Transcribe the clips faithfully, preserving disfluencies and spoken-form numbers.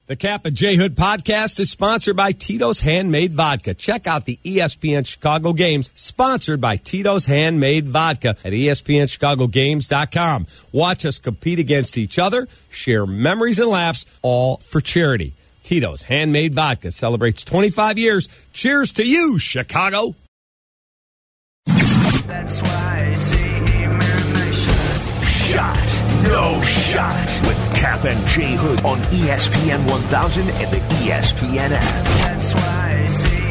The Cap and J Hood podcast is sponsored by Tito's Handmade Vodka. Check out the E S P N Chicago games sponsored by Tito's Handmade Vodka at E S P N Chicago Games dot com. Watch us compete against each other, share memories and laughs, all for charity. Tito's Handmade Vodka celebrates twenty-five years. Cheers to you, Chicago. That's why I say Shot, no shot with Cap and J Hood on E S P N one thousand and the E S P N app. That's why I say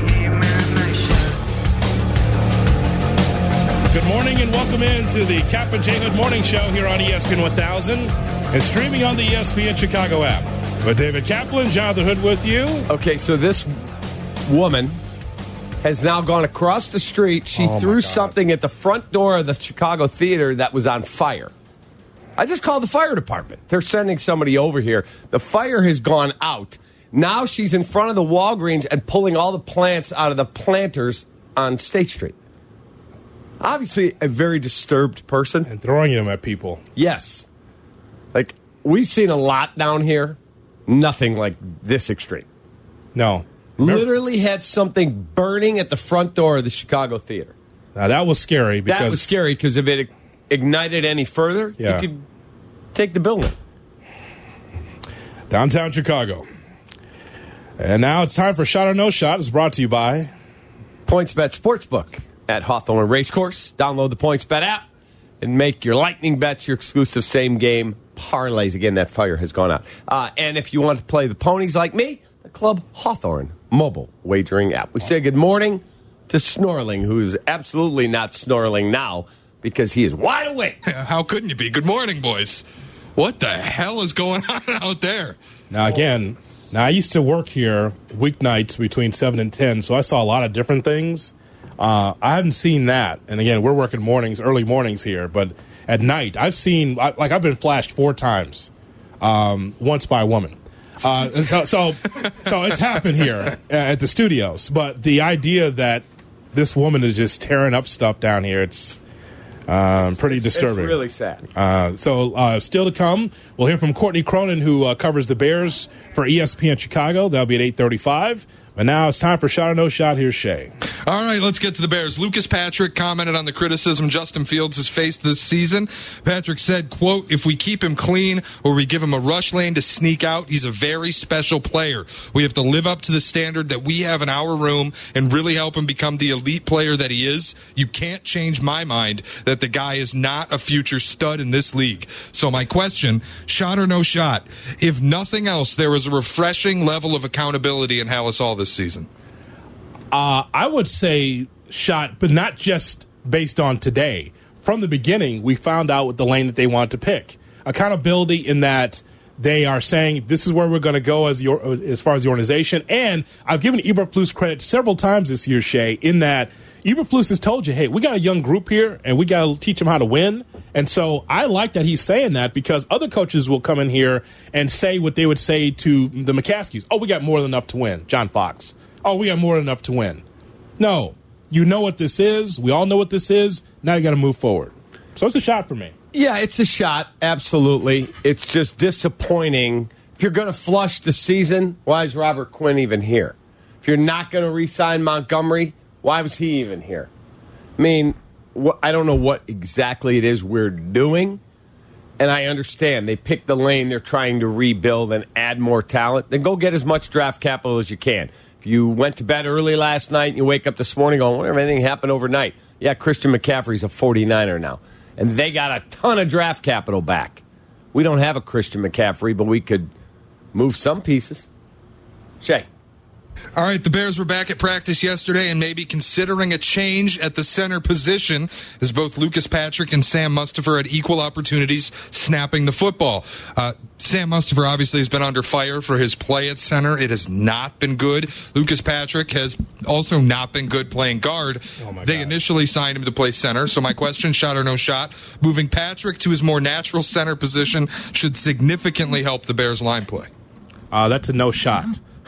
Good morning and welcome into the Cap and J Hood Morning Show here on E S P N one thousand and streaming on the E S P N Chicago app. With David Kaplan, Jonathan Hood with you. Okay, so this woman has now gone across the street. She Oh, threw something at the front door of the Chicago Theater that was on fire. I just called the fire department. They're sending somebody over here. The fire has gone out. Now she's in front of the Walgreens and pulling all the plants out of the planters on State Street. Obviously, a very disturbed person. And throwing them at people. Yes. Like, we've seen a lot down here. Nothing like this extreme. No. Remember, Literally had something burning at the front door of the Chicago Theater. now that was scary because That was scary because if it ignited any further, Yeah. you could take the building. downtown Chicago. And now it's time for Shot or No Shot. It's brought to you by PointsBet Sportsbook at Hawthorne Racecourse. Download the PointsBet app and make your lightning bets your exclusive same-game parlays. Again, that fire has gone out. Uh, and if you want to play the ponies like me, the Club Hawthorne mobile wagering app. We say good morning to Snorling, who's absolutely not snorling now because he is wide awake. How couldn't you be? Good morning, boys. What the hell is going on out there? Now, again, now I used to work here weeknights between seven and ten, so I saw a lot of different things. Uh, I haven't seen that. And again, we're working mornings, early mornings here, but at night, I've seen, I- like, I've been flashed four times, um, once by a woman. Uh, and so, so, so it's happened here at the studios. But the idea that this woman is just tearing up stuff down here, it's um, pretty disturbing. It's really sad. Uh, so uh, still to come, we'll hear from Courtney Cronin, who uh, covers the Bears for E S P N Chicago. That'll be at eight thirty-five. But now it's time for Shot or No Shot. Here's Shay. All right, let's get to the Bears. Lucas Patrick commented on the criticism Justin Fields has faced this season. Patrick said, quote, if we keep him clean or we give him a rush lane to sneak out, he's a very special player. We have to live up to the standard that we have in our room and really help him become the elite player that he is. You can't change my mind that the guy is not a future stud in this league. So my question, shot or no shot, if nothing else, there was a refreshing level of accountability in Halas Hall this season. Uh, I would say shot, but not just based on today. From the beginning, we found out what the lane that they wanted to pick. Accountability in that they are saying this is where we're going to go as your as far as the organization. And I've given Eberflus credit several times this year, Shay, in that Eberflus has told you, hey, we got a young group here, and we got to teach them how to win. And so I like that he's saying that because other coaches will come in here and say what they would say to the McCaskies. Oh, we got more than enough to win. John Fox. Oh, we got more than enough to win. No. You know what this is. We all know what this is. Now you got to move forward. So it's a shot for me. Yeah, it's a shot. Absolutely. It's just disappointing. If you're going to flush the season, why is Robert Quinn even here? If you're not going to re-sign Montgomery, why was he even here? I mean, wh- I don't know what exactly it is we're doing. And I understand they picked the lane they're trying to rebuild and add more talent. Then go get as much draft capital as you can. If you went to bed early last night and you wake up this morning going, I wonder if anything happened overnight. Yeah, Christian McCaffrey's a forty-niner now. And they got a ton of draft capital back. We don't have a Christian McCaffrey, but we could move some pieces. Shay. All right, the Bears were back at practice yesterday and maybe considering a change at the center position as both Lucas Patrick and Sam Mustipher had equal opportunities snapping the football. Uh, Sam Mustipher obviously has been under fire for his play at center. It has not been good. Lucas Patrick has also not been good playing guard. Oh my they God. initially signed him to play center, so my question, shot or no shot, moving Patrick to his more natural center position should significantly help the Bears line play. Uh, that's a no shot.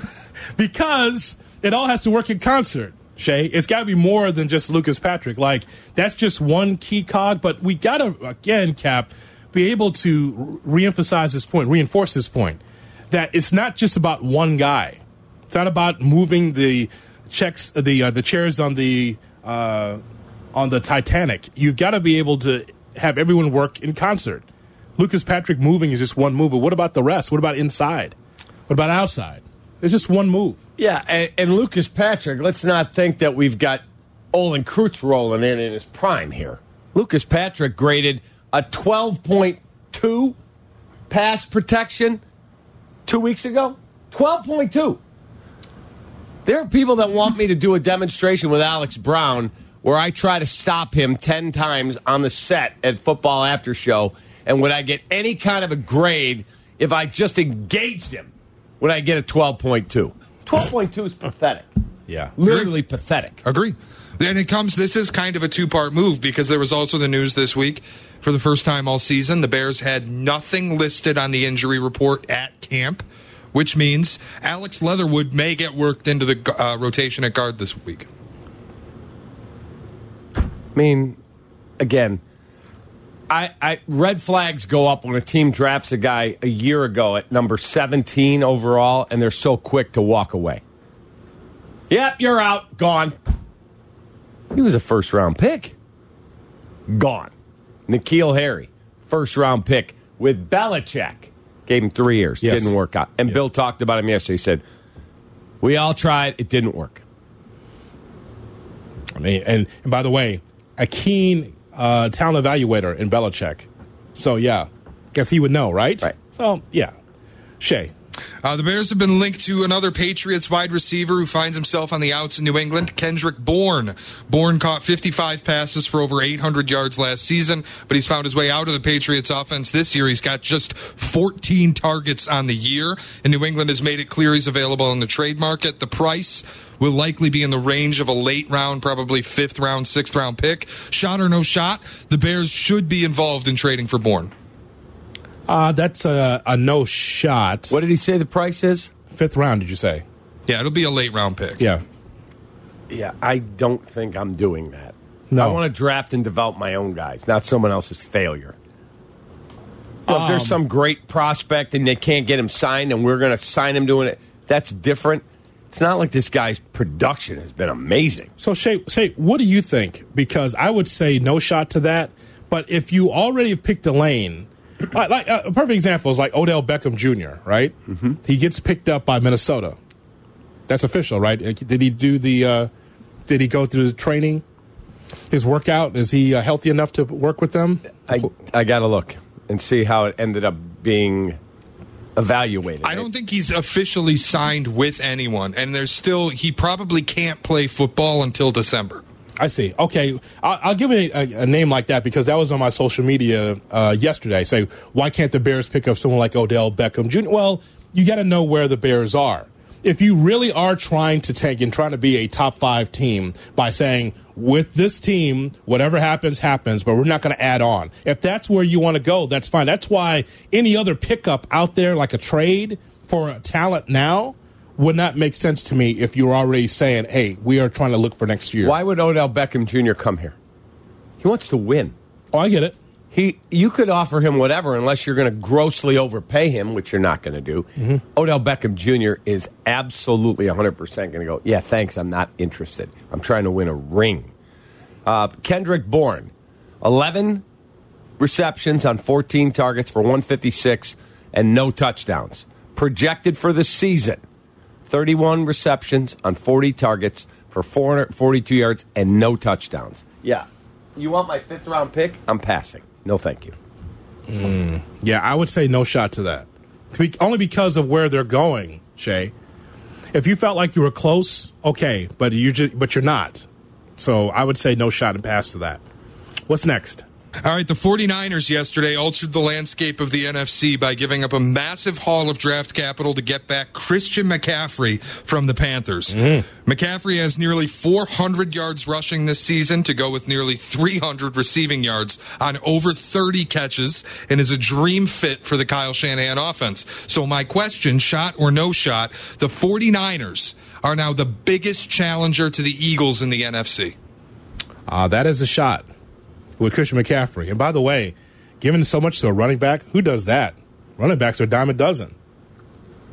Because it all has to work in concert, Shay. It's got to be more than just Lucas Patrick. Like, that's just one key cog, but we got to, again, Cap, be able to re-emphasize this point, reinforce this point. that it's not just about one guy. It's not about moving the checks, the uh, the chairs on the uh, on the Titanic. You've got to be able to have everyone work in concert. Lucas Patrick moving is just one move, but what about the rest? What about inside? What about outside? It's just one move. Yeah, and, and Lucas Patrick, let's not think that we've got Olin Kreutz rolling in in his prime here. Lucas Patrick graded a twelve point two pass protection two weeks ago. twelve point two. There are people that want me to do a demonstration with Alex Brown where I try to stop him ten times on the set at Football After Show, and would I get any kind of a grade if I just engaged him? Would I get a twelve point two? twelve point two is pathetic. Yeah. Literally pathetic. Agree. And it comes, this is kind of a two-part move because there was also the news this week. For the first time all season, the Bears had nothing listed on the injury report at camp, which means Alex Leatherwood may get worked into the uh, rotation at guard this week. I mean, again, I, I red flags go up when a team drafts a guy a year ago at number seventeen overall, and they're so quick to walk away. Yep, you're out. Gone. He was a first-round pick. Gone. N'Keal Harry, first-round pick with Belichick. Gave him three years. Yes. Didn't work out. And Yeah. Bill talked about him yesterday. He said, we all tried. It didn't work. I mean, and, and by the way, a keen uh, talent evaluator in Belichick. So, yeah, guess he would know, right? Right. So, yeah. Shay. Uh, the Bears have been linked to another Patriots wide receiver who finds himself on the outs in New England, Kendrick Bourne. Bourne caught fifty-five passes for over eight hundred yards last season, but he's found his way out of the Patriots offense this year. He's got just fourteen targets on the year, and New England has made it clear he's available in the trade market. The price will likely be in the range of a late round, probably fifth round, sixth round pick. Shot or no shot, the Bears should be involved in trading for Bourne. Uh, that's a, a no shot. What did he say the price is? Fifth round, did you say? Yeah, it'll be a late round pick. Yeah. Yeah, I don't think I'm doing that. No. I want to draft and develop my own guys, not someone else's failure. So if there's Um, some great prospect and they can't get him signed and we're going to sign him doing it, that's different. It's not like this guy's production has been amazing. So, Shay, Shay, what do you think? Because I would say no shot to that. But if you already have picked a lane, like, like uh, a perfect example is like Odell Beckham Junior, right? Mm-hmm. He gets picked up by Minnesota. That's official, right? Did he do the? Uh, did he go through the training? His workout? Is he uh, healthy enough to work with them? I I got to look and see how it ended up being evaluated. I don't think he's officially signed with anyone, and there's still, he probably can't play football until December. I see. Okay, I'll, I'll give it a, a name like that because that was on my social media uh, yesterday. Say, why can't the Bears pick up someone like Odell Beckham Junior? Well, you got to know where the Bears are. If you really are trying to tank and trying to be a top five team by saying, with this team, whatever happens, happens, but we're not going to add on. If that's where you want to go, that's fine. That's why any other pickup out there, like a trade for a talent now, would not make sense to me if you're already saying, hey, we are trying to look for next year. Why would Odell Beckham Junior come here? He wants to win. Oh, I get it. He, you could offer him whatever unless you're going to grossly overpay him, which you're not going to do. Mm-hmm. Odell Beckham Junior is absolutely one hundred percent going to go, yeah, thanks, I'm not interested. I'm trying to win a ring. Uh, Kendrick Bourne, eleven receptions on fourteen targets for one fifty-six and no touchdowns. Projected for the season, thirty-one receptions on forty targets for four hundred forty-two yards and no touchdowns. Yeah. You want my fifth round pick? I'm passing. No, thank you. Mm, yeah, I would say no shot to that. Be- only because of where they're going, Shay. If you felt like you were close, okay, but you just, but you're not. So I would say no shot and pass to that. What's next? All right, the 49ers yesterday altered the landscape of the N F C by giving up a massive haul of draft capital to get back Christian McCaffrey from the Panthers. Mm. McCaffrey has nearly four hundred yards rushing this season to go with nearly three hundred receiving yards on over thirty catches and is a dream fit for the Kyle Shanahan offense. So my question, shot or no shot, the 49ers are now the biggest challenger to the Eagles in the N F C. Uh, that is a shot with Christian McCaffrey. And by the way, giving so much to a running back, who does that? Running backs are a dime a dozen.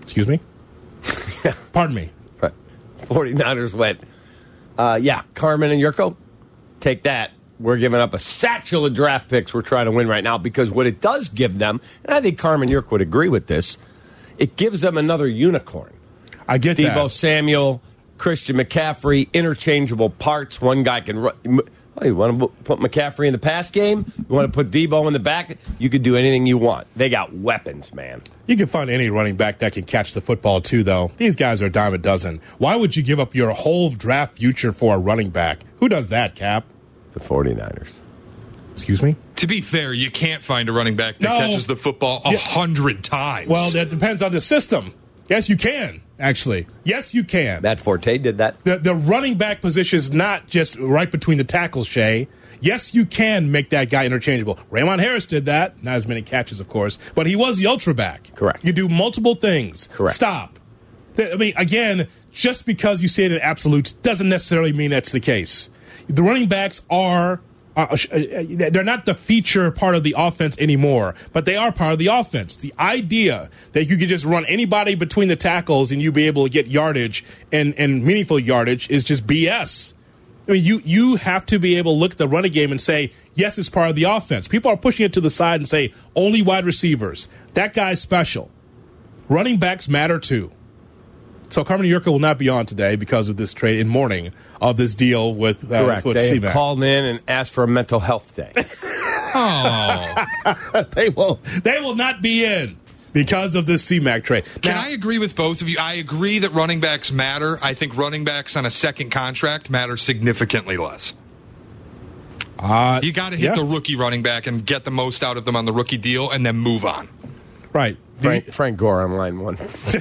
Excuse me? Pardon me. Right. 49ers went, uh, yeah, Carmen and Yurko, take that. We're giving up a satchel of draft picks we're trying to win right now, because what it does give them, and I think Carmen Yurko would agree with this, it gives them another unicorn. I get Deebo that. Samuel, Christian McCaffrey, interchangeable parts. One guy can run. Oh, you want to put McCaffrey in the pass game? You want to put Deebo in the back? You can do anything you want. They got weapons, man. You can find any running back that can catch the football, too, though. These guys are a dime a dozen. Why would you give up your whole draft future for a running back? Who does that, Cap? The 49ers. Excuse me? To be fair, you can't find a running back that No. catches the football a Yeah. hundred times. Well, that depends on the system. Yes, you can, actually. Yes, you can. Matt Forte did that. The, the running back position is not just right between the tackles, Shay. Yes, you can make that guy interchangeable. Raymond Harris did that. Not as many catches, of course. But he was the ultra back. Correct. You do multiple things. Correct. Stop. I mean, again, just because you say it in absolutes doesn't necessarily mean that's the case. The running backs are... Uh, they're not the feature part of the offense anymore, but they are part of the offense. The idea that you could just run anybody between the tackles and you be able to get yardage and, and meaningful yardage is just B S. I mean, you, you have to be able to look at the running game and say, yes, it's part of the offense. People are pushing it to the side and say, only wide receivers. That guy's special. Running backs matter too. So Carmen Yurko will not be on today because of this trade in mourning of this deal with uh, Correct. with They C-Mac. have called in and asked for a mental health day. oh. they will they will not be in because of this C-Mac trade. Can Now, I agree with both of you? I agree that running backs matter. I think running backs on a second contract matter significantly less. uh, You got to hit yeah. the rookie running back and get the most out of them on the rookie deal and then move on. right. Frank, Frank Gore on line one.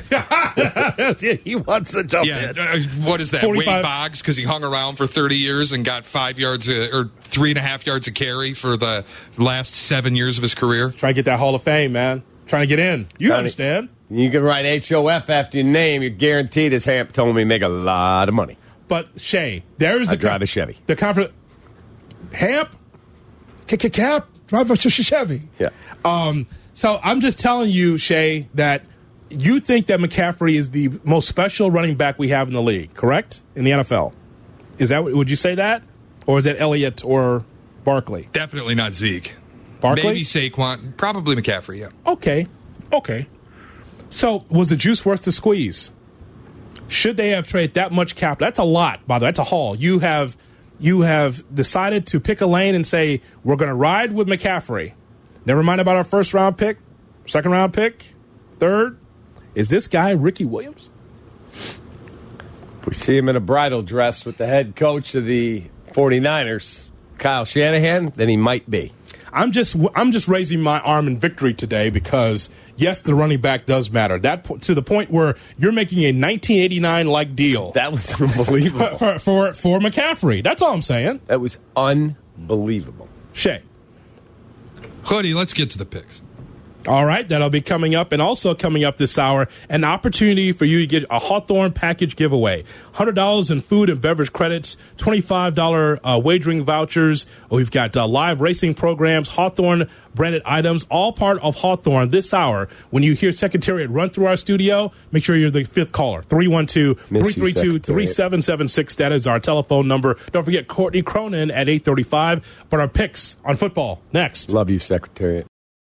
He wants to jump Yeah, in. uh, what is that? forty-five Wade Boggs, because he hung around for thirty years and got five yards uh, or three and a half yards of carry for the last seven years of his career. Trying to get that Hall of Fame, man. Trying to get in. You Trying to- understand. You can write H O F after your name. You're guaranteed, as Hamp told me, make a lot of money. But Shay, there is I the drive a Chevy. The conference. Hamp, Cap, drive a Chevy. Yeah. Um. So I'm just telling you, Shay, that you think that McCaffrey is the most special running back we have in the league, correct? In the N F L, is that would you say that, or is that Elliott or Barkley? Definitely not Zeke. Barkley? Maybe Saquon. Probably McCaffrey, yeah. Okay, okay. So was the juice worth the squeeze? Should they have traded that much capital? That's a lot, by the way. That's a haul. You have you have decided to pick a lane and say we're going to ride with McCaffrey. Never mind about our first round pick, second round pick, third. Is this guy Ricky Williams? If we see him in a bridal dress with the head coach of the 49ers, Kyle Shanahan, then he might be. I'm just I'm just raising my arm in victory today because yes, the running back does matter. That po- to the point where you're making a nineteen eighty-nine like deal That was unbelievable. for, for for McCaffrey. That's all I'm saying. That was unbelievable. Shay. Hoodie, let's get to the picks. All right, that'll be coming up. And also coming up this hour, an opportunity for you to get a Hawthorne package giveaway. one hundred dollars in food and beverage credits, twenty-five dollars uh, wagering vouchers. We've got uh, live racing programs, Hawthorne branded items, all part of Hawthorne this hour. When you hear Secretariat run through our studio, make sure you're the fifth caller. three one two, three three two, three seven seven six. That is our telephone number. Don't forget Courtney Cronin at eight thirty-five. But our picks on football next. Love you, Secretariat.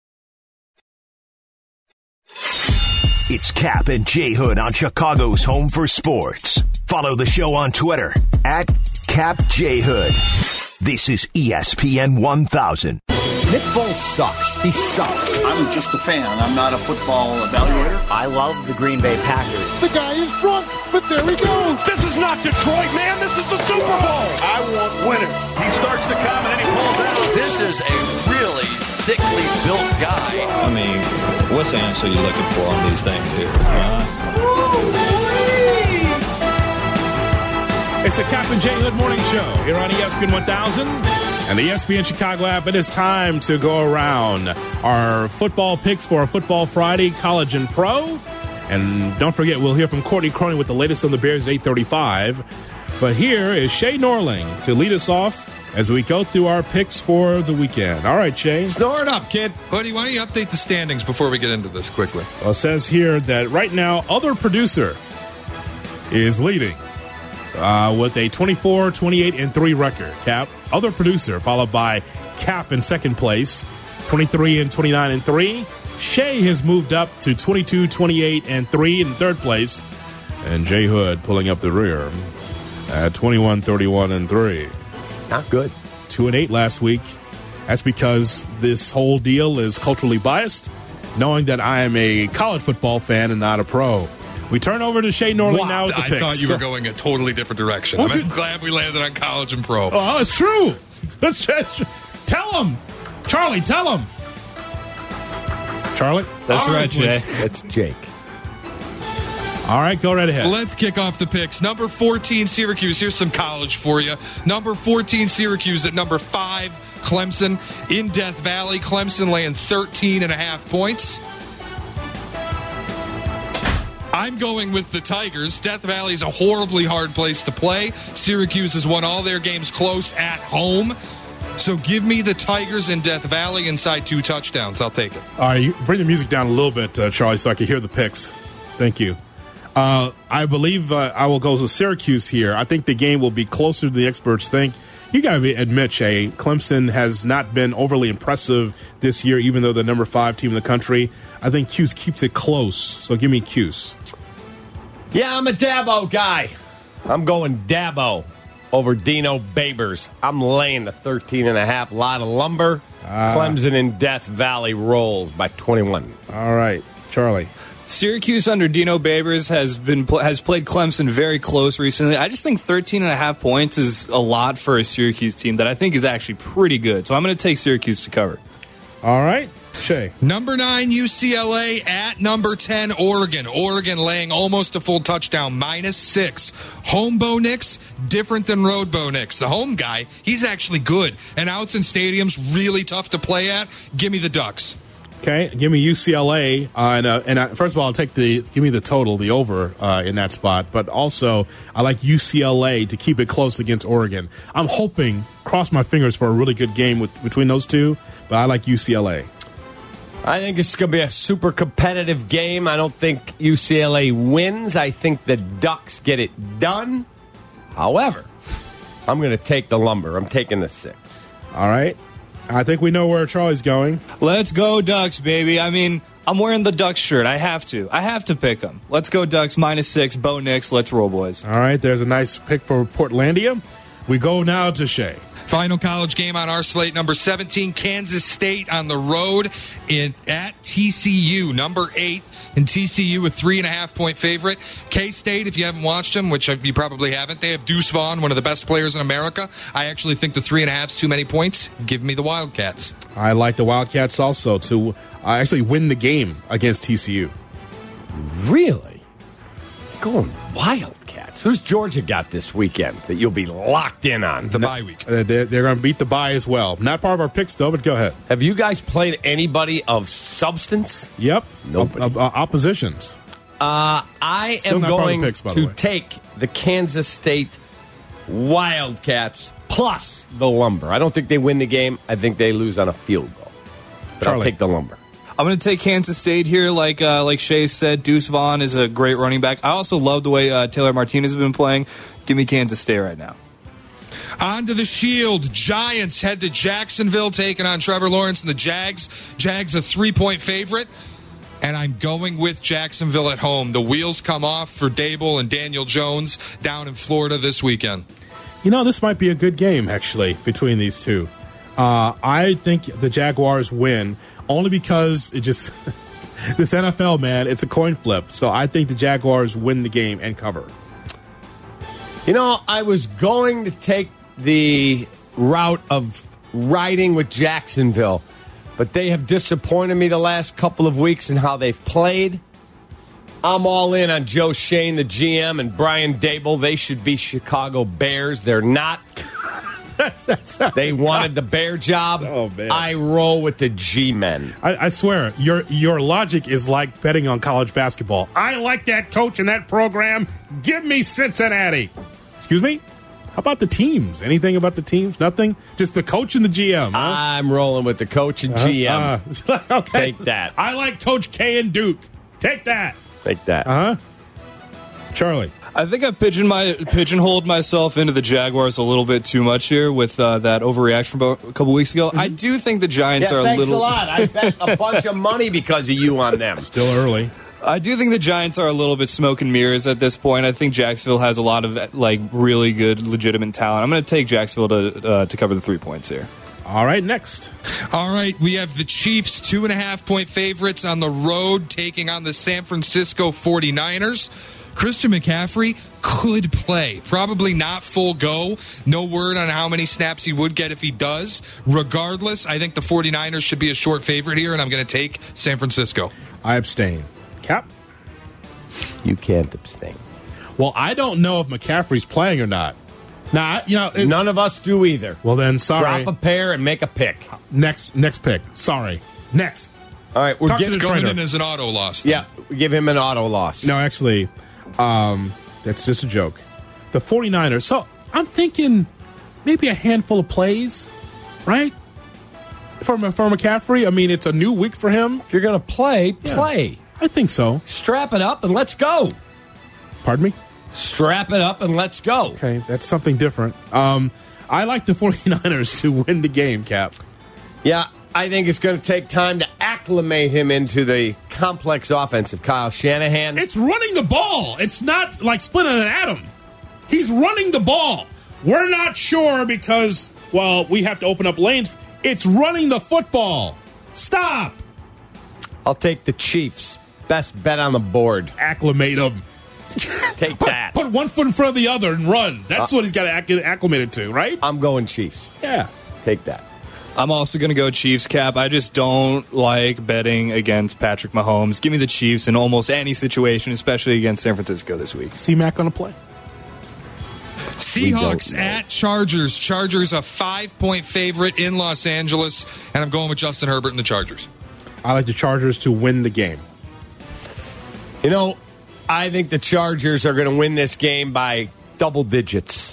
It's Cap and J Hood on Chicago's Home for Sports. Follow the show on Twitter at Cap J Hood. This is E S P N one thousand. Nick Foles sucks. He sucks. I'm just a fan. I'm not a football evaluator. I love the Green Bay Packers. The guy is drunk, but there he goes. This is not Detroit, man. This is the Super Bowl. I want winners. He starts to come and then he pulls out. This is a really thickly built guy. I mean, what's the answer you're looking for on these things here? Huh? It's the Cap and J Hood Morning Show here on E S P N one thousand and the E S P N Chicago app. It is time to go around our football picks for a Football Friday, College and Pro. And don't forget, we'll hear from Courtney Cronin with the latest on the Bears at eight thirty-five. But here is Shay Norling to lead us off as we go through our picks for the weekend. All right, Jay. Snore it up, kid. Buddy, why don't you update the standings before we get into this quickly? Well, it says here that right now, other producer is leading uh, with a twenty-four, twenty-eight, and three record. Cap, other producer, followed by Cap in second place, twenty-three and twenty-nine and three. Shay has moved up to twenty-two, twenty-eight, and three in third place. And Jay Hood pulling up the rear at twenty-one, thirty-one, and three. Not good. Two and eight last week. That's because this whole deal is culturally biased, knowing that I am a college football fan and not a pro. We turn over to Shay Norling Wow. now with the I picks. thought you were going a totally different direction. What I'm did- glad we landed on college and pro. Oh, it's true. That's, that's, tell him. Charlie, tell him. Charlie? That's All right, right, Jay. let's- That's Jake. All right, go right ahead. Let's kick off the picks. Number fourteen, Syracuse. Here's some college for you. Number fourteen, Syracuse at number five, Clemson. In Death Valley, Clemson laying thirteen and a half points. I'm going with the Tigers. Death Valley is a horribly hard place to play. Syracuse has won all their games close at home. So give me the Tigers in Death Valley inside two touchdowns. I'll take it. All right, you bring the music down a little bit, uh, Charlie, so I can hear the picks. Thank you. Uh, I believe uh, I will go with Syracuse here. I think the game will be closer than the experts think. You got to admit, Jay, Clemson has not been overly impressive this year, even though they're number five team in the country. I think Cuse keeps it close, so give me Cuse. Yeah, I'm a Dabo guy. I'm going Dabo over Dino Babers. I'm laying the thirteen and a half. Lot of lumber. Ah. Clemson in Death Valley rolls by twenty-one. All right, Charlie. Syracuse under Dino Babers has been has played Clemson very close recently. I just think thirteen and a half points is a lot for a Syracuse team that I think is actually pretty good. So I'm going to take Syracuse to cover. All right, Shay. Number nine, U C L A at number ten, Oregon. Oregon laying almost a full touchdown, minus six. Home Bo Nix, different than Road Bo Nix. The home guy, he's actually good. And outs in stadiums, really tough to play at. Give me the Ducks. Okay, give me U C L A, uh, and, uh, and uh, first of all, I'll take the give me the total, the over uh, in that spot. But also, I like U C L A to keep it close against Oregon. I'm hoping, cross my fingers for a really good game with between those two. But I like U C L A. I think this is going to be a super competitive game. I don't think U C L A wins. I think the Ducks get it done. However, I'm going to take the lumber. I'm taking the six. All right. I think we know where Charlie's going. Let's go Ducks, baby. I mean, I'm wearing the Ducks shirt. I have to. I have to pick them. Let's go Ducks, minus six. Bo Nix. Let's roll, boys. All right. There's a nice pick for Portlandia. We go now to Shay. Final college game on our slate, number seventeen, Kansas State on the road in at T C U, number eight, and T C U a three and a half point favorite. K-State, if you haven't watched them, which you probably haven't, they have Deuce Vaughn, one of the best players in America. I actually think the three and a half is too many points. Give me the Wildcats. I like the Wildcats also to uh, actually win the game against T C U. Really? Going Wildcats. Who's Georgia got this weekend that you'll be locked in on? The bye week. Uh, they're they're going to beat the bye as well. Not part of our picks, though, but go ahead. Have you guys played anybody of substance? Yep. Nobody. Uh, uh, oppositions. Uh, I Still am not part of the going picks, by the to way. take the Kansas State Wildcats plus the lumber. I don't think they win the game. I think they lose on a field goal. But I'll Charlie. take the lumber. I'm going to take Kansas State here. Like uh, like Shay said, Deuce Vaughn is a great running back. I also love the way uh, Taylor Martinez has been playing. Give me Kansas State right now. On to the Shield. Giants head to Jacksonville, taking on Trevor Lawrence and the Jags. Jags a three-point favorite. And I'm going with Jacksonville at home. The wheels come off for Dable and Daniel Jones down in Florida this weekend. You know, this might be a good game, actually, between these two. Uh, I think the Jaguars win only because it just this N F L, man, it's a coin flip. So I think the Jaguars win the game and cover. You know, I was going to take the route of riding with Jacksonville, but they have disappointed me the last couple of weeks in how they've played. I'm all in on Joe Shane, the G M, and Brian Dable. They should be Chicago Bears. They're not. that's, that's they wanted the Bear job. Oh, man. I roll with the G-men. I, I swear, your your logic is like betting on college basketball. I like that coach and that program. Give me Cincinnati. Excuse me? How about the teams? Anything about the teams? Nothing? Just the coach and the G M? Huh? I'm rolling with the coach and Uh-huh. G M. Uh, okay. Take that. I like Coach K and Duke. Take that. Take that. Uh-huh. Charlie. I think I pigeon my pigeonholed myself into the Jaguars a little bit too much here with uh, that overreaction about a couple weeks ago. Mm-hmm. I do think the Giants Yeah, are a thanks little. a lot. I bet a bunch of money because of you on them. Still early. I do think the Giants are a little bit smoke and mirrors at this point. I think Jacksonville has a lot of like really good, legitimate talent. I'm going to take Jacksonville to uh, to cover the three points here. All right, next. All right, we have the Chiefs, two and a half point favorites on the road, taking on the San Francisco forty-niners. Christian McCaffrey could play. Probably not full go. No word on how many snaps he would get if he does. Regardless, I think the forty-niners should be a short favorite here, and I'm going to take San Francisco. I abstain. Cap? You can't abstain. Well, I don't know if McCaffrey's playing or not. Nah, you know, None of us do either. well then, sorry. Drop a pair and make a pick. Next, next pick. Sorry. Next. All right, we're Talk to getting the Going trainer. in as an auto loss. then. Yeah, we give him an auto loss. No, actually, um, that's just a joke. The forty-niners. So I'm thinking maybe a handful of plays, right? For, for McCaffrey. I mean, it's a new week for him. If you're going to play, Yeah. play. I think so. Strap it up and let's go. Pardon me? Strap it up and let's go. Okay, that's something different. Um, I like the forty-niners to win the game, Cap. Yeah, I think it's going to take time to acclimate him into the complex offense of Kyle Shanahan. It's running the ball. It's not like splitting an atom. He's running the ball. We're not sure because, well, we have to open up lanes. It's running the football. Stop. I'll take the Chiefs. Best bet on the board. Acclimate him. Take Put, that. put one foot in front of the other and run. That's Uh, what he's got to acc- acclimate it to, right? I'm going Chiefs. Yeah. Take that. I'm also going to go Chiefs, Cap. I just don't like betting against Patrick Mahomes. Give me the Chiefs in almost any situation, especially against San Francisco this week. C-Mac going to play? Seahawks at Chargers. Chargers a five-point favorite in Los Angeles, and I'm going with Justin Herbert and the Chargers. I like the Chargers to win the game. You know, I think the Chargers are going to win this game by double digits.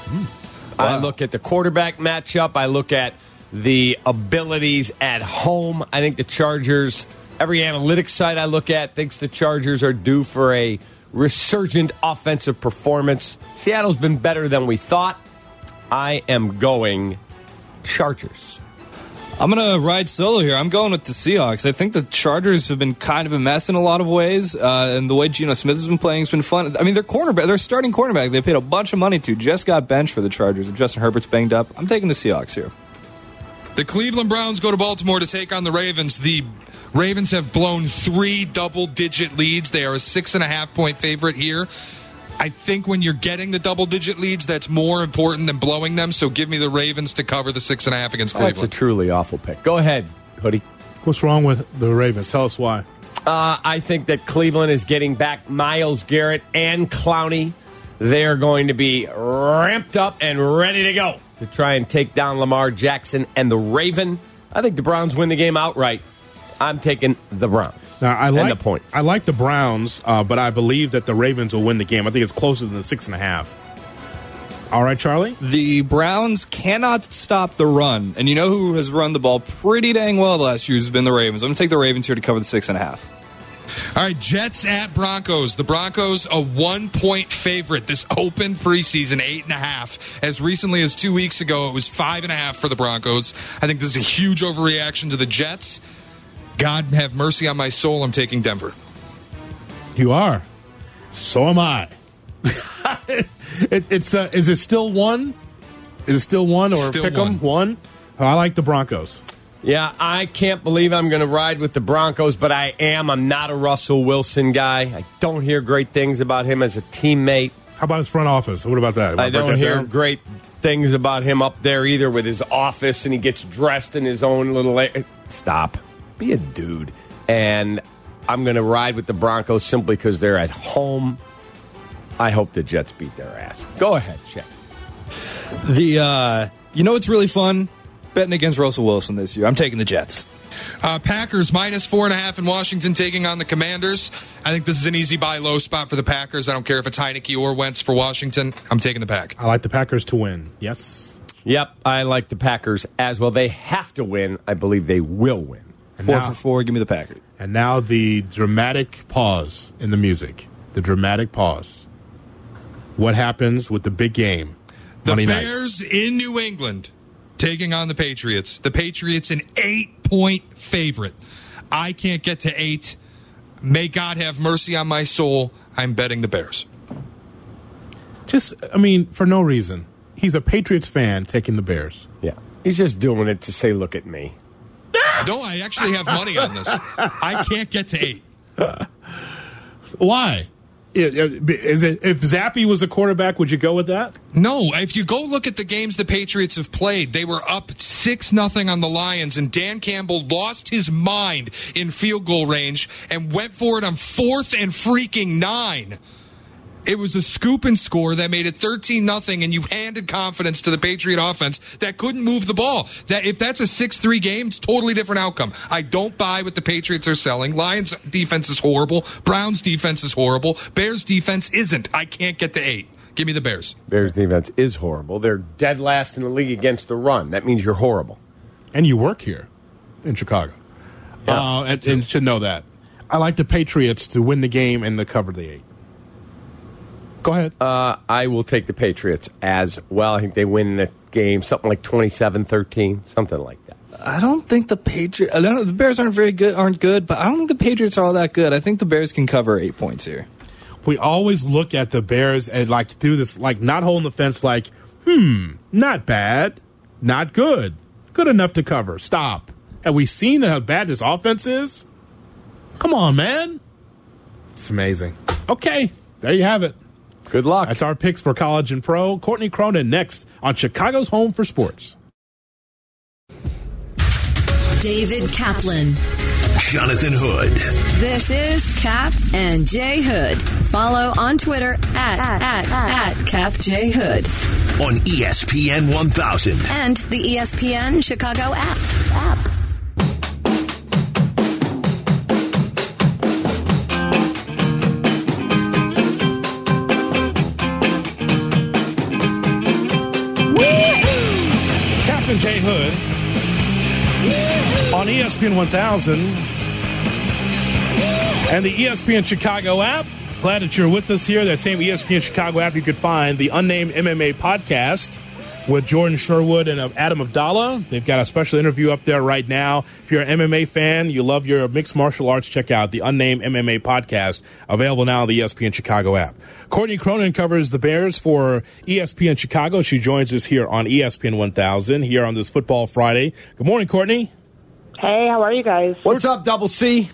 I look at the quarterback matchup. I look at the abilities at home. I think the Chargers, every analytics site I look at thinks the Chargers are due for a resurgent offensive performance. Seattle's been better than we thought. I am going Chargers. I'm going to ride solo here. I'm going with the Seahawks. I think the Chargers have been kind of a mess in a lot of ways, uh, and the way Geno Smith has been playing has been fun. I mean, their cornerback, their starting cornerback, they paid a bunch of money to, just got benched for the Chargers, and Justin Herbert's banged up. I'm taking the Seahawks here. The Cleveland Browns go to Baltimore to take on the Ravens. The Ravens have blown three double-digit leads. They are a six-and-a-half-point favorite here. I think when you're getting the double-digit leads, that's more important than blowing them. So give me the Ravens to cover the six and a half against That's a Cleveland. truly awful pick. Go ahead, Hoodie. What's wrong with the Ravens? Tell us why. Uh, I think that Cleveland is getting back Myles Garrett and Clowney. They're going to be ramped up and ready to go to try and take down Lamar Jackson and the Raven. I think the Browns win the game outright. I'm taking the Browns. Now, I And like the points. I like the Browns, uh, but I believe that the Ravens will win the game. I think it's closer than the six and a half. All right, Charlie? The Browns cannot stop the run, and you know who has run the ball pretty dang well the last year has been the Ravens. I'm going to take the Ravens here to cover the six and a half. All right, Jets at Broncos. The Broncos a one-point favorite. This open preseason eight and a half. As recently as two weeks ago, it was five and a half for the Broncos. I think this is a huge overreaction to the Jets. God have mercy on my soul. I'm taking Denver. You are. So am I. it, it, it's uh, is it still one? Is it still one or Still pick 'em? one. One. Oh, I like the Broncos. Yeah, I can't believe I'm going to ride with the Broncos, but I am. I'm not a Russell Wilson guy. I don't hear great things about him as a teammate. How about his front office? What about that? I Wanna break don't that hear down? great things about him up there either with his office, and he gets dressed in his own little... A- Stop. Be a dude. And I'm going to ride with the Broncos simply because they're at home. I hope the Jets beat their ass. Go ahead, Chet. The uh, you know what's really fun? betting against Russell Wilson this year. I'm taking the Jets. Uh, Packers minus four and a half in Washington taking on the Commanders. I think this is an easy buy low spot for the Packers. I don't care if it's Heineke or Wentz for Washington. I'm taking the Pack. I like the Packers to win. Yes. Yep, I like the Packers as well. They have to win. I believe they will win. And four now, for four, give me the Packers. And now the dramatic pause in the music. The dramatic pause. What happens with the big game? The Monday Bears night. in New England taking on the Patriots. The Patriots an eight-point favorite. I can't get to eight. May God have mercy on my soul. I'm betting the Bears. Just, I mean, for no reason. He's a Patriots fan taking the Bears. Yeah. He's just doing it to say, look at me. No, I actually have money on this. I can't get to eight. Why? Is it, if Zappy was a quarterback, would you go with that? No. If you go look at the games the Patriots have played, they were up six nothing on the Lions, and Dan Campbell lost his mind in field goal range and went for it on fourth and freaking nine. It was a scoop and score that made it thirteen nothing, and you handed confidence to the Patriot offense that couldn't move the ball. That if that's a six three game, it's a totally different outcome. I don't buy what the Patriots are selling. Lions defense is horrible. Browns defense is horrible. Bears defense isn't. I can't get to eight. Give me the Bears. Bears defense is horrible. They're dead last in the league against the run. That means you're horrible. And you work here in Chicago. Yeah. Uh, and, and should know that. I like the Patriots to win the game and to cover the eight. Go ahead. Uh, I will take the Patriots as well. I think they win the game, something like twenty-seven thirteen, something like that. I don't think the Patriots. I don't know, the Bears aren't very good, aren't good, but I don't think the Patriots are all that good. I think the Bears can cover eight points here. We always look at the Bears and like do this, like not holding the fence, like, hmm, not bad, not good, good enough to cover. Stop. Have we seen how bad this offense is? Come on, man. It's amazing. Okay, there you have it. Good luck. That's our picks for college and pro. Courtney Cronin next on Chicago's Home for Sports. David Kaplan. Jonathan Hood. This is Cap and J Hood. Follow on Twitter at, at, at, at Cap J Hood. On E S P N one thousand. And the E S P N Chicago app. app. Captain J Hood on E S P N one thousand and the E S P N Chicago app. Glad that you're with us here. That same E S P N Chicago app, you could find the Unnamed M M A podcast with Jordan Sherwood and Adam Abdallah. They've got a special interview up there right now. If you're an M M A fan, you love your mixed martial arts, check out the Unnamed M M A podcast, available now on the E S P N Chicago app. Courtney Cronin covers the Bears for E S P N Chicago. She joins us here on E S P N one thousand here on this Football Friday. Good morning, Courtney. Hey, how are you guys? What's up, Double C?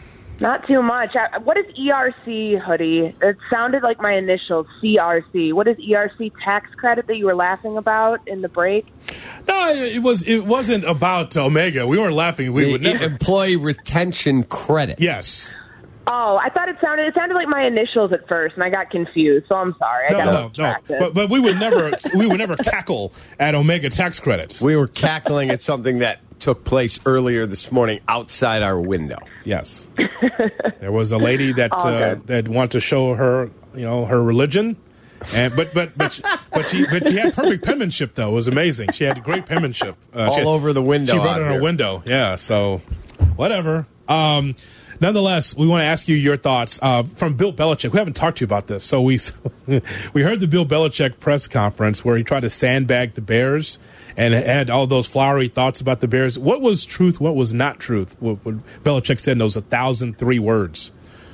Not too much. Uh, What is E R C, Hoodie? It sounded like my initials, C R C. What is E R C tax credit that you were laughing about in the break? No, it was it wasn't about Omega. We weren't laughing. We the would never. Employee retention credit. Yes. Oh, I thought it sounded it sounded like my initials at first, and I got confused. So I'm sorry. I No, got no, no. distracted. But but we would never we would never cackle at Omega tax credits. We were cackling at something that took place earlier this morning outside our window. Yes. There was a lady that All uh, good. that wanted to show her, you know, her religion. And but but but she, but she but she had perfect penmanship though. It was amazing. She had great penmanship. Uh, All she had- over the window She wrote out it on her here. window. Yeah. So whatever. Um, nonetheless, we want to ask you your thoughts uh, from Bill Belichick. We haven't talked to you about this. So we we heard the Bill Belichick press conference where he tried to sandbag the Bears and had all those flowery thoughts about the Bears. What was truth? What was not truth? What, what Belichick said in those one thousand three words.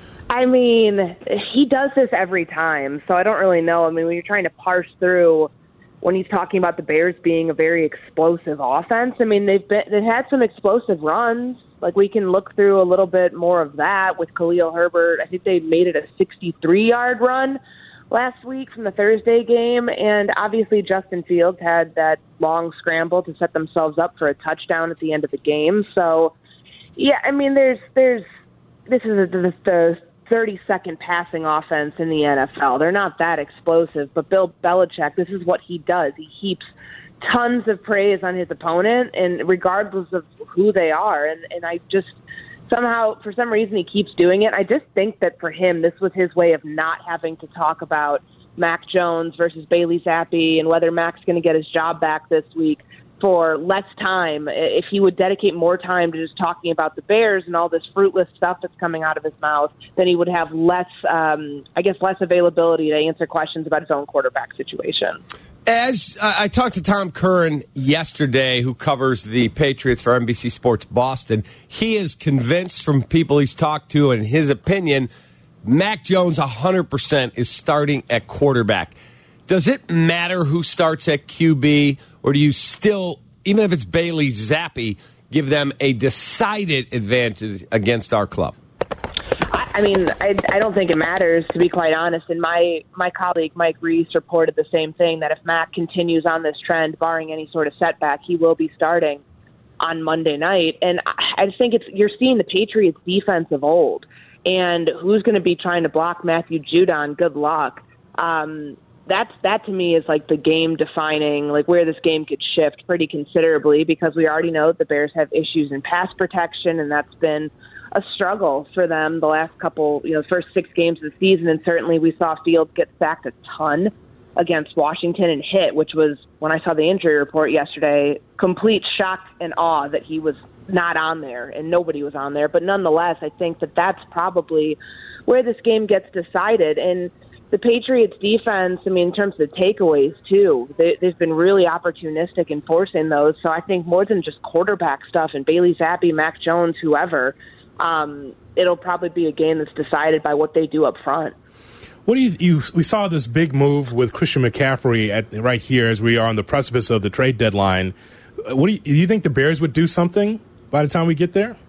I mean, he does this every time, so I don't really know. I mean, when you're trying to parse through when he's talking about the Bears being a very explosive offense, I mean, they've been they've had some explosive runs. Like, we can look through a little bit more of that with Khalil Herbert. I think they made it a sixty-three-yard run last week from the Thursday game, and obviously Justin Fields had that long scramble to set themselves up for a touchdown at the end of the game. So, yeah, I mean, there's there's this is a, the, the thirty-second passing offense in the N F L. They're not that explosive, but Bill Belichick, this is what he does. He heaps tons of praise on his opponent, and regardless of who they are. And, and I just somehow, for some reason, he keeps doing it. I just think that for him, this was his way of not having to talk about Mac Jones versus Bailey Zappi and whether Mac's going to get his job back this week for less time. If he would dedicate more time to just talking about the Bears and all this fruitless stuff that's coming out of his mouth, then he would have less, um, I guess, less availability to answer questions about his own quarterback situation. As uh, I talked to Tom Curran yesterday, who covers the Patriots for N B C Sports Boston, he is convinced from people he's talked to, and in his opinion, Mac Jones one hundred percent is starting at quarterback. Does it matter who starts at Q B, or do you still, even if it's Bailey Zappi, give them a decided advantage against our club? I mean, I, I don't think it matters, to be quite honest. And my, my colleague, Mike Reese, reported the same thing, that if Mac continues on this trend, barring any sort of setback, he will be starting on Monday night. And I, I just think it's you're seeing the Patriots' defense of old. And who's going to be trying to block Matthew Judon? Good luck. Um, that's that to me is like the game defining, like where this game could shift pretty considerably, because we already know that the Bears have issues in pass protection, and that's been a struggle for them the last couple, you know, first six games of the season. And certainly we saw Fields get sacked a ton against Washington and hit, which was, when I saw the injury report yesterday, complete shock and awe that he was not on there and nobody was on there. But nonetheless, I think that that's probably where this game gets decided. And the Patriots defense, I mean, in terms of takeaways too, they, they've been really opportunistic in forcing those. So I think more than just quarterback stuff and Bailey Zappi, Mac Jones, whoever, um, it'll probably be a game that's decided by what they do up front. What do you, you? We saw this big move with Christian McCaffrey at right here as we are on the precipice of the trade deadline. What do you, do you think the Bears would do something by the time we get there?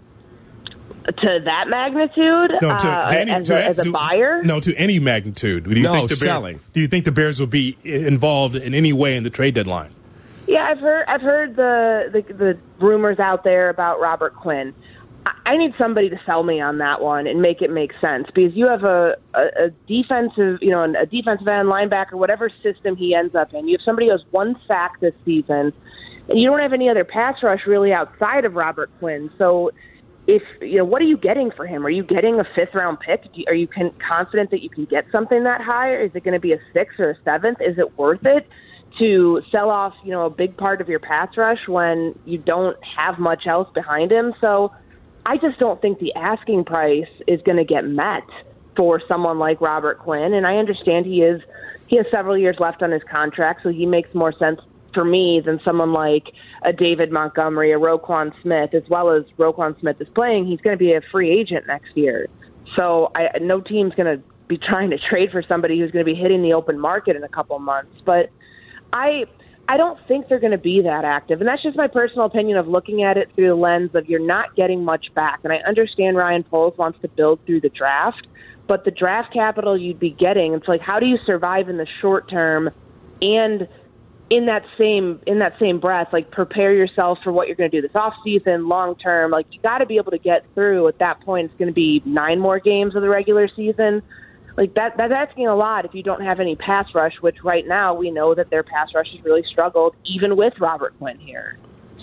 To that magnitude, no, to, uh, to any, as, to, a, as a to, buyer? No, to any magnitude. Do you no, think the selling. Bears, do you think the Bears will be involved in any way in the trade deadline? Yeah, I've heard. I've heard the the, the rumors out there about Robert Quinn. I need somebody to sell me on that one and make it make sense, because you have a, a, a defensive, you know, a defensive end, linebacker, whatever system he ends up in. You have somebody who has one sack this season, and you don't have any other pass rush really outside of Robert Quinn. So, if you know, what are you getting for him? Are you getting a fifth round pick? Are you con- confident that you can get something that high? Or is it going to be a sixth or a seventh? Is it worth it to sell off, you know, a big part of your pass rush when you don't have much else behind him? So, I just don't think the asking price is going to get met for someone like Robert Quinn. And I understand he is he has several years left on his contract, so he makes more sense for me than someone like a David Montgomery, a Roquan Smith, as well as Roquan Smith is playing. He's going to be a free agent next year. So I, no team's going to be trying to trade for somebody who's going to be hitting the open market in a couple of months. But I... I don't think they're going to be that active. And that's just my personal opinion of looking at it through the lens of you're not getting much back. And I understand Ryan Poles wants to build through the draft, but the draft capital you'd be getting, it's like, how do you survive in the short term and in that same in that same breath, like, prepare yourself for what you're going to do this offseason, long term? Like, you got to be able to get through. At that point, it's going to be nine more games of the regular season. Like, that, that's asking a lot if you don't have any pass rush, which right now we know that their pass rush has really struggled, even with Robert Quinn here.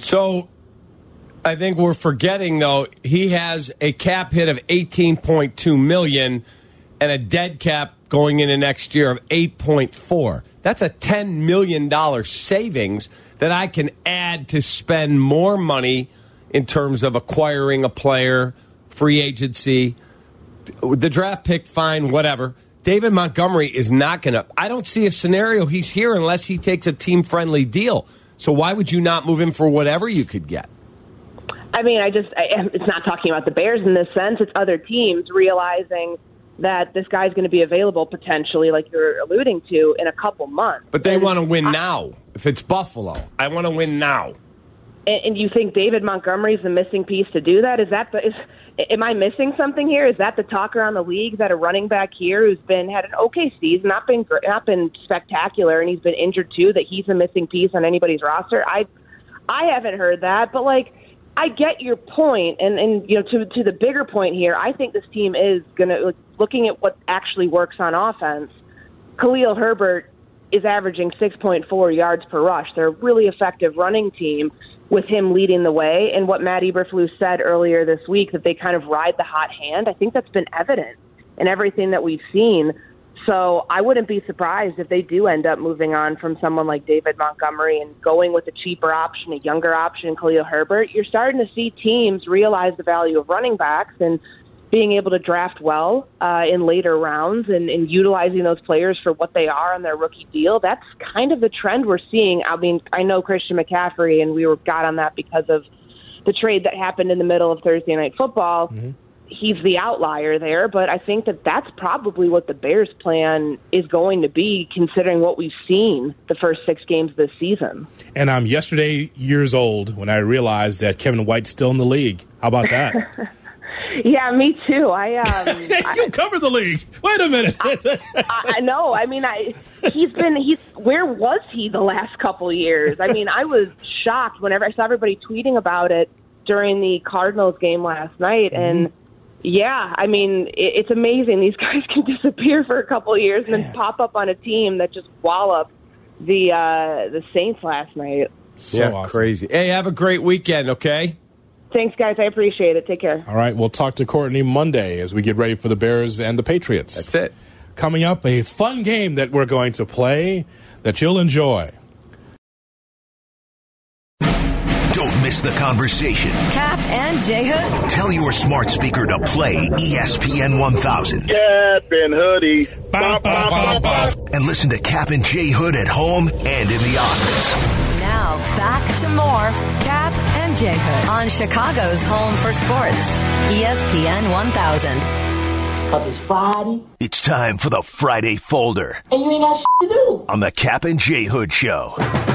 So I think we're forgetting, though, he has a cap hit of eighteen point two million dollars and a dead cap going into next year of eight point four. That's a ten million dollars savings that I can add to spend more money in terms of acquiring a player, free agency, the draft pick, fine, whatever. David Montgomery is not going to. I don't see a scenario he's here unless he takes a team-friendly deal. So why would you not move him for whatever you could get? I mean, I just, I, it's not talking about the Bears in this sense. It's other teams realizing that this guy's going to be available potentially, like you're alluding to, in a couple months. But they and want to win I, now. If it's Buffalo, I want to win now. And, and you think David Montgomery is the missing piece to do that? Is that the, is, am I missing something here? Is that the talk around the league, that a running back here who's been had an okay season, not been not been spectacular, and he's been injured too, that he's a missing piece on anybody's roster? I I haven't heard that, but like, I get your point, and, and you know, to to the bigger point here, I think this team is going to, looking at what actually works on offense, Khalil Herbert is averaging six point four yards per rush. They're a really effective running team with him leading the way. And what Matt Eberflus said earlier this week, that they kind of ride the hot hand, I think that's been evident in everything that we've seen. So I wouldn't be surprised if they do end up moving on from someone like David Montgomery and going with a cheaper option, a younger option, Khalil Herbert. You're starting to see teams realize the value of running backs and being able to draft well uh, in later rounds and, and utilizing those players for what they are on their rookie deal. That's kind of the trend we're seeing. I mean, I know Christian McCaffrey, and we were got on that because of the trade that happened in the middle of Thursday Night Football. Mm-hmm. He's the outlier there, but I think that that's probably what the Bears' plan is going to be, considering what we've seen the first six games this season. And I'm yesterday years old when I realized that Kevin White's still in the league. How about that? Yeah, me too. I um, you I, cover the league. Wait a minute. I, I know. I mean, I he's been he's where was he the last couple of years? I mean, I was shocked whenever I saw everybody tweeting about it during the Cardinals game last night, mm-hmm. and yeah, I mean, it, it's amazing. These guys can disappear for a couple of years and then pop up on a team that just walloped the uh, the Saints last night. So yeah, awesome. Crazy. Hey, have a great weekend. Okay. Thanks, guys. I appreciate it. Take care. All right. We'll talk to Courtney Monday as we get ready for the Bears and the Patriots. That's it. Coming up, a fun game that we're going to play that you'll enjoy. Don't miss the conversation. Cap and J Hood. Tell your smart speaker to play E S P N one thousand. Cap and Hoodie. Bah, bah, bah, bah. And listen to Cap and J Hood at home and in the office. Now, back to more Cap and J Hood on Chicago's home for sports, E S P N one thousand. Cause it's Friday. It's time for the Friday Folder. And you ain't got shit to do. On the Cap and J Hood Show.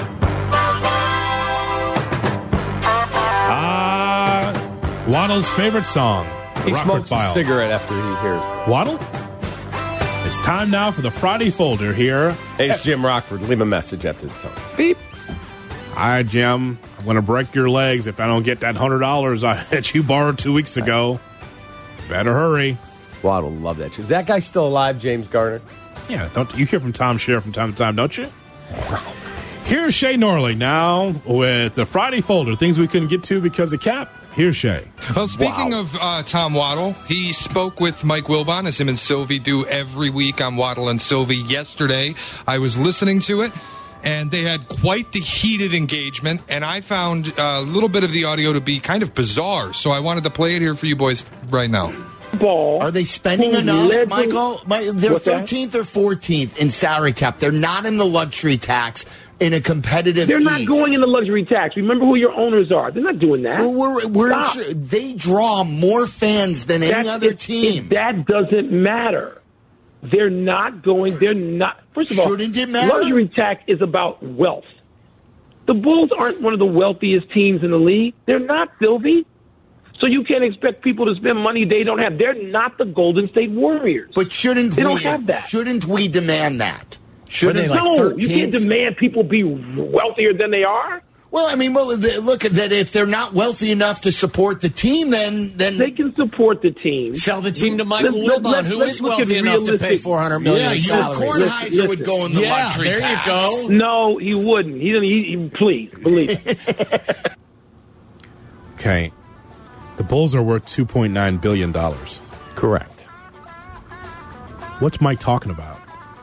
Ah, Waddle's favorite song. He Rockford smokes Files. a cigarette after he hears it. Waddle? It's time now for the Friday Folder here. Hey, it's Jim Rockford. Leave a message after the tone. Beep. Hi, Jim. I'm going to break your legs if I don't get that one hundred dollars I that you borrowed two weeks ago. Better hurry. Waddle will love that. Is that guy still alive, James Garner? Yeah, don't you hear from Tom Scher from time to time, don't you? Here's Shay Norley now with the Friday Folder, things we couldn't get to because of Cap. Here's Shay. Well, speaking Wow. of uh, Tom Waddle, he spoke with Mike Wilbon, as him and Sylvie do every week on Waddle and Sylvie. Yesterday, I was listening to it, and they had quite the heated engagement, and I found a little bit of the audio to be kind of bizarre, so I wanted to play it here for you boys right now. Ball. Are they spending enough, Legend. Michael? My, they're What's that? thirteenth or fourteenth in salary cap. They're not in the luxury tax in a competitive They're not East. going in the luxury tax. Remember who your owners are. They're not doing that. Well, we're, we're Stop. sure- they draw more fans than any That's- other it- team. it- that doesn't matter. They're not going. They're not. First of all, Shouldn't it matter? luxury tax is about wealth. The Bulls aren't one of the wealthiest teams in the league. They're not, Sylvie. So you can't expect people to spend money they don't have. They're not the Golden State Warriors. But shouldn't They we? don't have that. Shouldn't we demand that? Shouldn't no, you can't demand people be wealthier than they are. Well, I mean, well, the, look at that. If they're not wealthy enough to support the team, then then they can support the team. Sell the team to Michael Let's- Wilbon, let's- who let's is look wealthy at enough to pay realistic- four hundred million yeah, in you salaries. Kornheiser Listen, would go in the yeah, luxury there tax. you go. No, he wouldn't. He, he, he please believe me. Okay. The Bulls are worth two point nine billion dollars. Correct. What's Mike talking about?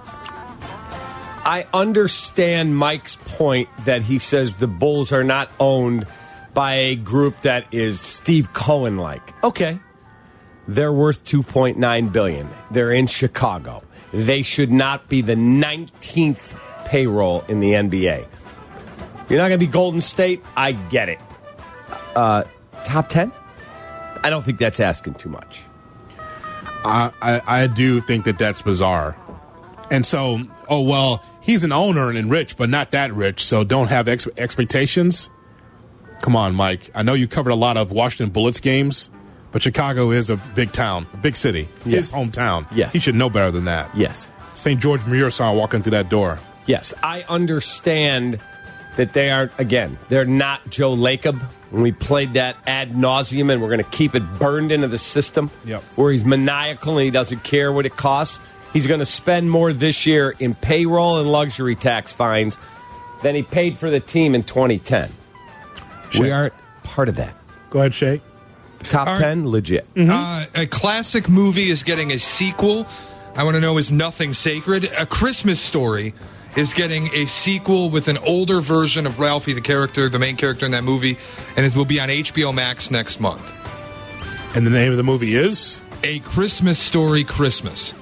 I understand Mike's point that he says the Bulls are not owned by a group that is Steve Cohen-like. Okay. They're worth two point nine billion dollars. They're in Chicago. They should not be the nineteenth payroll in the N B A. You're not going to be Golden State? I get it. Uh, top ten? I don't think that's asking too much. I, I, I do think that that's bizarre. And so, oh, well, he's an owner and rich, but not that rich, so don't have ex- expectations. Come on, Mike. I know you covered a lot of Washington Bullets games, but Chicago is a big town, a big city. Yes. His hometown. Yes. He should know better than that. Yes. Saint George Muir saw walking through that door. Yes, I understand that they are, again, they're not Joe Lacob. When we played that ad nauseum, and we're going to keep it burned into the system, Yep. where he's maniacal and he doesn't care what it costs. he's going to spend more this year in payroll and luxury tax fines than he paid for the team in twenty ten. Shay. We aren't part of that. Go ahead, Shay. Top All right. ten, legit. Mm-hmm. Uh, a classic movie is getting a sequel. I want to know, is Nothing Sacred? A Christmas Story is getting a sequel with an older version of Ralphie, the character, the main character in that movie, and it will be on H B O Max next month. And the name of the movie is? A Christmas Story Christmas.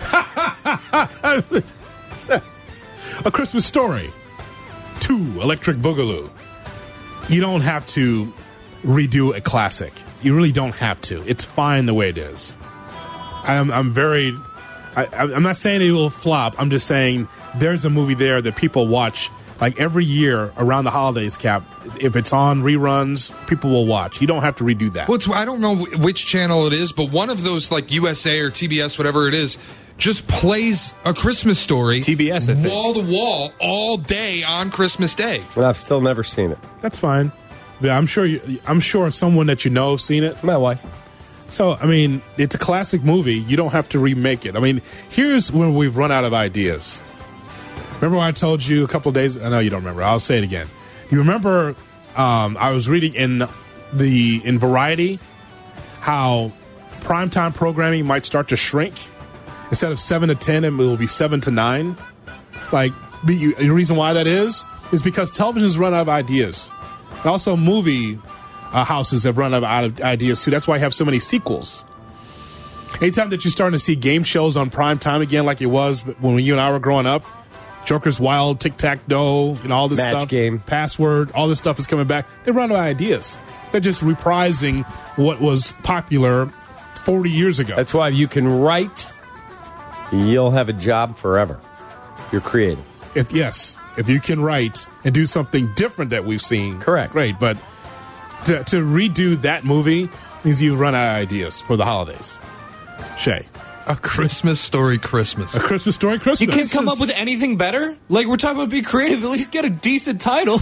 A Christmas Story. Two, Electric Boogaloo. You don't have to redo a classic. You really don't have to. It's fine the way it is. I'm, I'm very... I, I'm not saying it will flop. I'm just saying there's a movie there that people watch like every year around the holidays, Cap. If it's on reruns, people will watch. You don't have to redo that. Well, it's, I don't know which channel it is, but one of those, like U S A or T B S, whatever it is, just plays A Christmas Story. T B S, I think. Wall to wall all day on Christmas Day. Well, I've still never seen it. That's fine. Yeah, I'm sure. You, I'm sure someone that you know has seen it. My wife. So, I mean, it's a classic movie. You don't have to remake it. I mean, here's when we've run out of ideas. Remember when I told you a couple of days? I know you don't remember. I'll say it again. You remember um, I was reading in the in Variety how primetime programming might start to shrink. Instead of seven to ten, it will be seven to nine. Like, the, the reason why that is is because television's run out of ideas. And also, movie Uh, houses have run out of ideas too. That's why I have so many sequels. Anytime that you're starting to see game shows on prime time again, like it was when you and I were growing up, Joker's Wild, Tic Tac Toe, and all this Match stuff, Game, Password, all this stuff is coming back. They run out of ideas. They're just reprising what was popular forty years ago. That's why you can write, you'll have a job forever. You're creative. If yes, if you can write and do something different that we've seen, correct, great, but. To, to redo that movie means you run out of ideas for the holidays. Shay. A Christmas Story Christmas. A Christmas Story Christmas. You can't come up with anything better? Like, we're talking about being creative. At least get a decent title.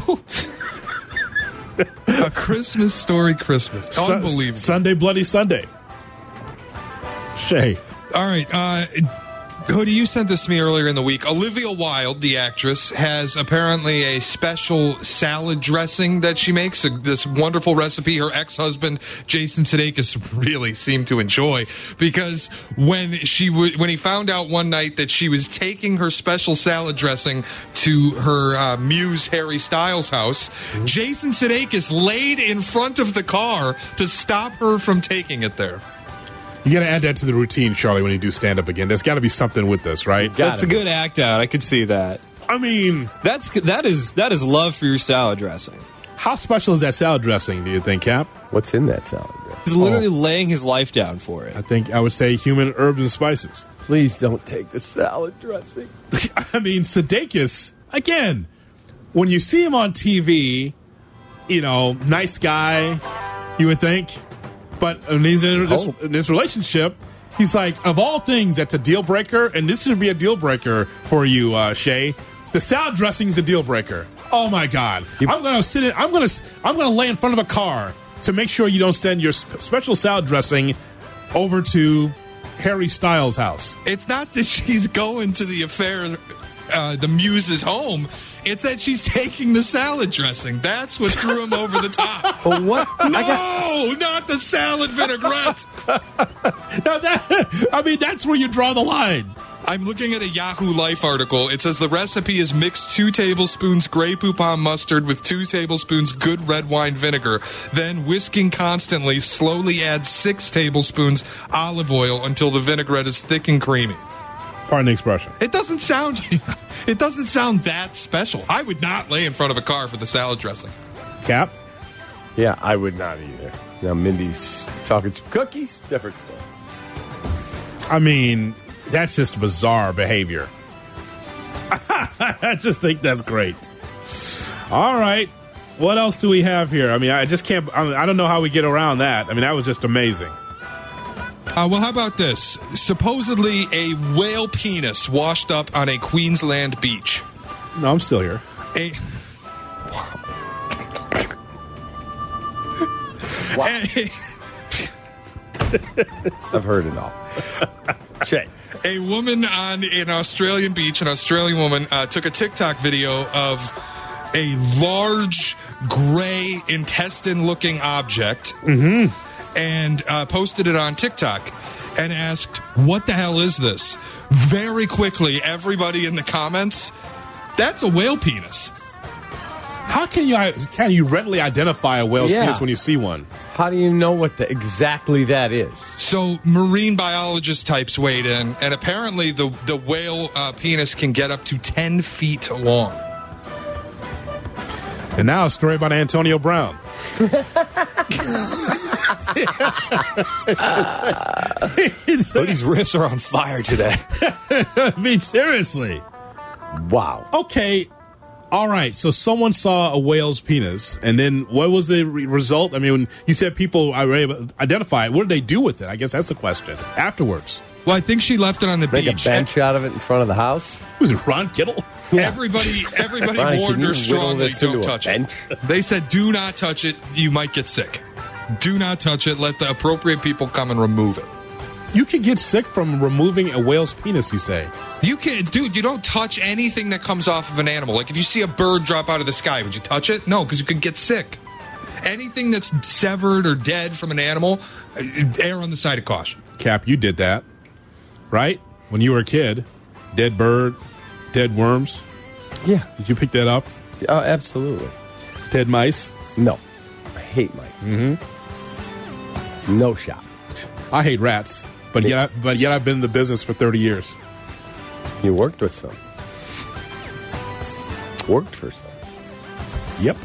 A Christmas Story Christmas. Unbelievable. Sunday Bloody Sunday. Shay. All right. Uh, Hoodie, you sent this to me earlier in the week. Olivia Wilde, the actress, has apparently a special salad dressing that she makes, a, this wonderful recipe her ex-husband, Jason Sudeikis, really seemed to enjoy, because when she w- when he found out one night that she was taking her special salad dressing to her uh, muse, Harry Styles' house, mm-hmm. Jason Sudeikis laid in front of the car to stop her from taking it there. You got to add that to the routine, Charlie, when you do stand-up again. There's got to be something with this, right? That's a good act out. I could see that. I mean... that's that is that is love for your salad dressing. How special is that salad dressing, do you think, Cap? What's in that salad dressing? He's literally oh. laying his life down for it. I think I would say human herbs and spices. Please don't take the salad dressing. I mean, Sudeikis, again, when you see him on T V, you know, nice guy, you would think... But when he's in this, oh. in this relationship, he's like, of all things, that's a deal breaker, and this should be a deal breaker for you, uh, Shay. The salad dressing is a deal breaker. Oh my God! You, I'm gonna sit in. I'm gonna. I'm gonna lay in front of a car to make sure you don't send your sp- special salad dressing over to Harry Styles' house. It's not that she's going to the affair, uh, the muse's home. It's that she's taking the salad dressing. That's what threw him over the top. But what? No, got... not the salad vinaigrette. Now that, I mean, that's where you draw the line. I'm looking at a Yahoo Life article. It says the recipe is mix two tablespoons Grey Poupon mustard with two tablespoons good red wine vinegar. Then, whisking constantly, slowly add six tablespoons olive oil until the vinaigrette is thick and creamy. Pardon the expression. It doesn't sound it doesn't sound that special. I would not lay in front of a car for the salad dressing. Cap? Yeah, I would not either. Now, Mindy's chocolate chip cookies, different story. I mean, that's just bizarre behavior. I just think that's great. All right. What else do we have here? I mean, I just can't, I, mean, I don't know how we get around that. I mean, that was just amazing. Uh, well, how about this? Supposedly a whale penis washed up on a Queensland beach. No, I'm still here. A... Wow. I've heard it all. Shay. A woman on an Australian beach, an Australian woman, uh, took a TikTok video of a large gray intestine-looking object mm-hmm. and uh, posted it on TikTok and asked, what the hell is this? Very quickly, everybody in the comments, that's a whale penis. How can you can you readily identify a whale's Yeah. penis when you see one? How do you know what the, exactly that is? So marine biologist types weighed in, and apparently the, the whale uh, penis can get up to ten feet long. And now a story about Antonio Brown. These riffs are on fire today. I mean, seriously. Wow. Okay. All right. So someone saw a whale's penis, and then what was the re- result? I mean, when you said people were able to identify it, what did they do with it? I guess that's the question. Afterwards. Well, I think she left it on the Make beach. a bench out of it in front of the house? Was it Ron Kittle? Yeah. Everybody, everybody Ronnie, warned can you her whittle strongly, this into don't a touch bench? it. They said, do not touch it. You might get sick. Do not touch it. Let the appropriate people come and remove it. You can get sick from removing a whale's penis, you say? You can, dude, you don't touch anything that comes off of an animal. Like if you see a bird drop out of the sky, would you touch it? No, because you could get sick. Anything that's severed or dead from an animal, err on the side of caution. Cap, you did that, right? When you were a kid, dead bird, dead worms. Yeah. Did you pick that up? Oh, absolutely. Dead mice? No. I hate mice. Mm-hmm. No shot. I hate rats, but yet, I, but yet I've been in the business for thirty years. You worked with some. Worked for some. Yep.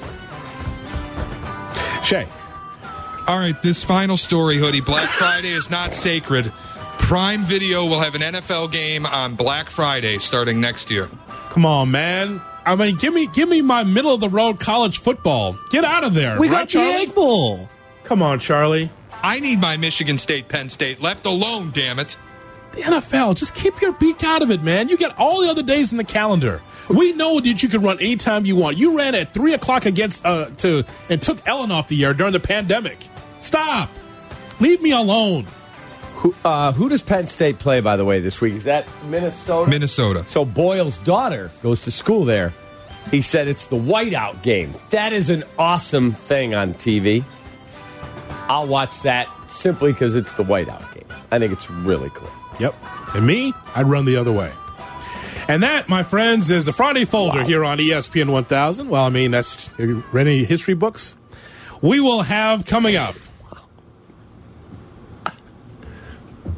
Shay. All right, this final story, Hoodie. Black Friday is not sacred. Prime Video will have an N F L game on Black Friday starting next year. Come on, man. I mean, give me give me my middle of the road college football. Get out of there. We right, got the Charlie? Egg Bowl. Come on, Charlie. I need my Michigan State, Penn State left alone, damn it. The N F L, just keep your beak out of it, man. You got all the other days in the calendar. We know that you can run anytime you want. You ran at three o'clock against uh, to and took Ellen off the air during the pandemic. Stop. Leave me alone. Who, uh, who does Penn State play, by the way, this week? Is that Minnesota? Minnesota. So Boyle's daughter goes to school there. He said it's the whiteout game. That is an awesome thing on T V. I'll watch that simply because it's the whiteout game. I think it's really cool. Yep. And me, I'd run the other way. And that, my friends, is the Friday Folder Wow. here on E S P N one thousand. Well, I mean, that's, have you read any history books? We will have coming up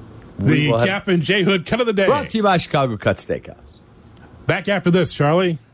We the will have- Cap and J Hood cut of the day. Brought to you by Chicago Cut Steakhouse. Back after this, Charlie.